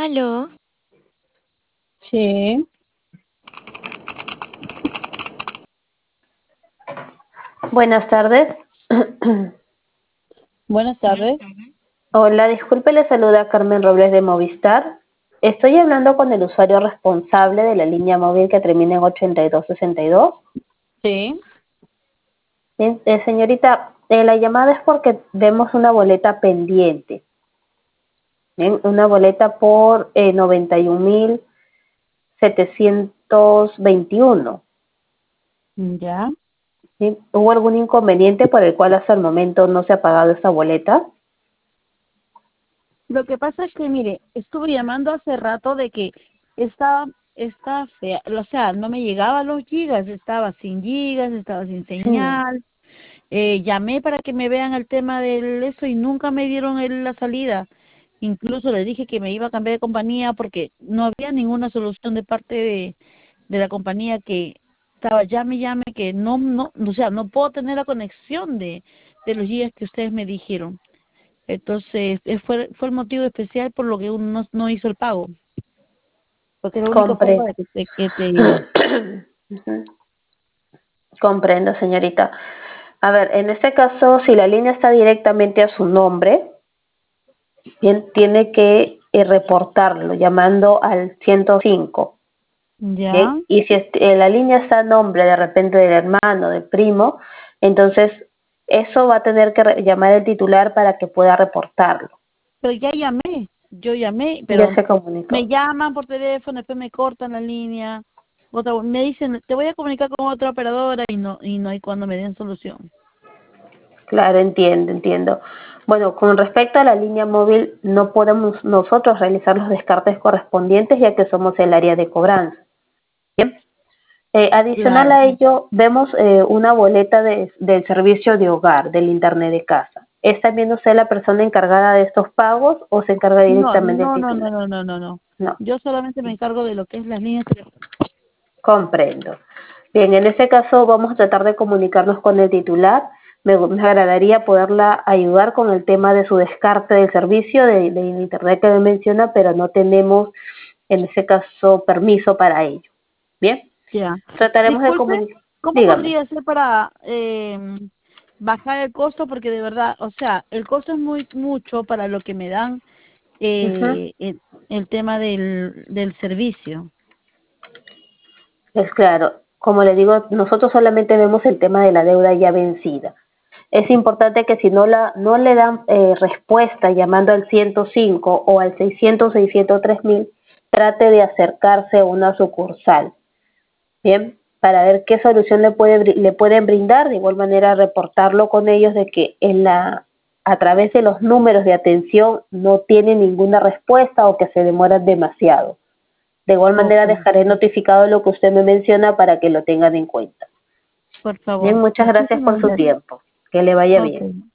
Aló, Sí, Buenas tardes. buenas tardes. Hola, disculpe, le saluda Carmen Robles de Movistar. Estoy hablando con el usuario responsable de la línea móvil que termina en 8262. Sí, Bien, señorita, la llamada es porque vemos una boleta pendiente. Bien, una boleta por 91.721. ya. ¿Sí? ¿Hubo algún inconveniente por el cual hasta el momento no se ha pagado esta boleta? Lo que pasa es que, mire, estuve llamando hace rato de que estaba, está fea, o sea, no me llegaban los gigas, estaba sin Sí. señal. Llamé para que me vean el tema del eso y nunca me dieron la salida. Incluso le dije que me iba a cambiar de compañía porque no había ninguna solución de parte de la compañía que estaba llame, que no, o sea, no puedo tener la conexión de los gigas que ustedes me dijeron. Entonces, fue el motivo especial por lo que uno no hizo el pago, porque es la única forma Comprendo. de que te. Ujú. Comprendo, señorita. A ver, en este caso, si la línea está directamente a su nombre, bien, tiene que reportarlo llamando al 105. Ya, Bien, y si la línea está a nombre de repente del hermano, del primo, entonces eso va a tener que llamar el titular para que pueda reportarlo. pero yo llamé, Ya pero se me comunicó. llaman por teléfono, después me cortan la línea, me dicen, te voy a comunicar con otra operadora y no hay cuando me den solución. Claro, entiendo, entiendo. Bueno, con respecto a la línea móvil, no podemos nosotros realizar los descartes correspondientes ya que somos el área de cobranza. Bien. Adicional Claro. a ello, vemos una boleta del servicio de hogar, del internet de casa. ¿Es también usted la persona encargada de estos pagos o se encarga No, directamente el no, no, no, titular? no, no, no, no. No, Yo solamente me encargo de lo que es las líneas telefónicas. comprendo. Bien, en este caso vamos a tratar de comunicarnos con el titular. Me agradaría poderla ayudar con el tema de su descarte del servicio de internet que me menciona, pero no tenemos en ese caso permiso para ello. Bien, Ya. trataremos de Disculpe, comunicar. ¿cómo Dígame. podría ser para bajar el costo? Porque de verdad, o sea, el costo es mucho para lo que me dan Ujú. el tema del servicio. Es claro, como le digo, nosotros solamente vemos el tema de la deuda ya vencida. Es importante que si no le dan respuesta llamando al 105 o al 600-603.000, trate de acercarse a una sucursal, ¿bien? Para ver qué solución le pueden brindar, de igual manera reportarlo con ellos de que a través de los números de atención no tiene ninguna respuesta o que se demoran demasiado. De igual Ok, manera dejaré notificado lo que usted me menciona para que lo tengan en cuenta. por Bien, favor. muchas gracias por Muchísimas su gracias. tiempo. Que le vaya Ok. bien.